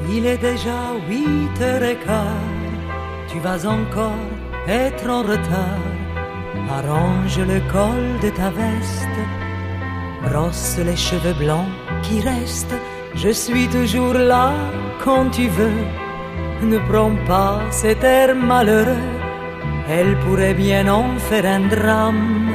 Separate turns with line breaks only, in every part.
Il est déjà 8h15. Tu vas encore être en retard. Arrange le col de ta veste, brosse les cheveux blancs qui restent. Je suis toujours là quand tu veux. Ne prends pas cet air malheureux, elle pourrait bien en faire un drame.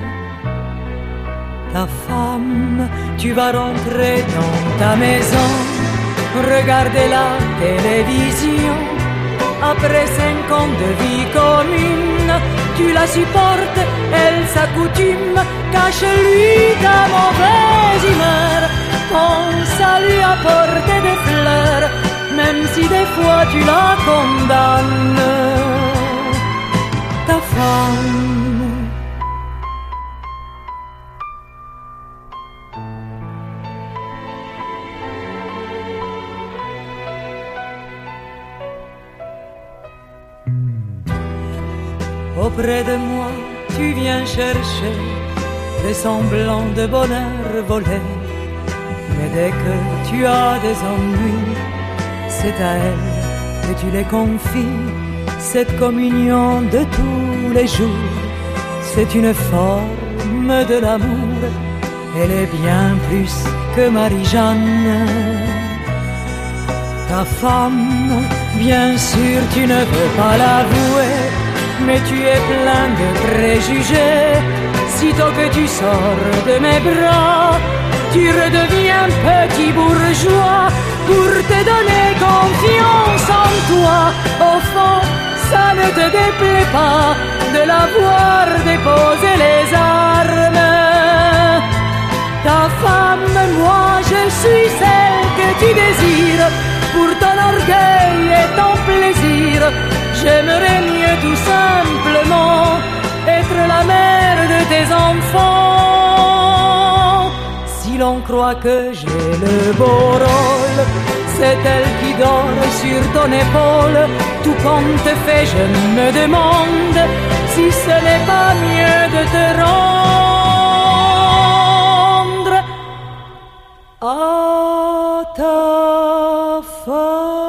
Ta femme, tu vas rentrer dans ta maison, regarder la télévision. Après 5 ans de vie commune, tu la supportes, elle s'accoutume. Cache-lui ta mauvaise humeur, pense à lui apporter des fleurs, même si des fois tu la condamnes. Ta femme. Auprès de moi, tu viens chercher des semblants de bonheur volés. Mais dès que tu as des ennuis, c'est à elle que tu les confies. Cette communion de tous les jours, c'est une forme de l'amour. Elle est bien plus que Marie-Jeanne. Ta femme, bien sûr tu ne veux pas l'avouer, mais tu es plein de préjugés. Sitôt que tu sors de mes bras, tu redeviens petit bourgeois pour te donner confiance en toi. Au fond, ça ne te déplaît pas de la voir déposer les armes. Ta femme, moi je suis celle que tu désires. Pour ton orgueil et ton plaisir, j'aimerais mieux tout simplement être la mère de tes enfants. Si l'on croit que j'ai le beau rôle, c'est elle qui dort sur ton épaule. Tout compte fait, je me demande si ce n'est pas mieux de te rendre à ta femme.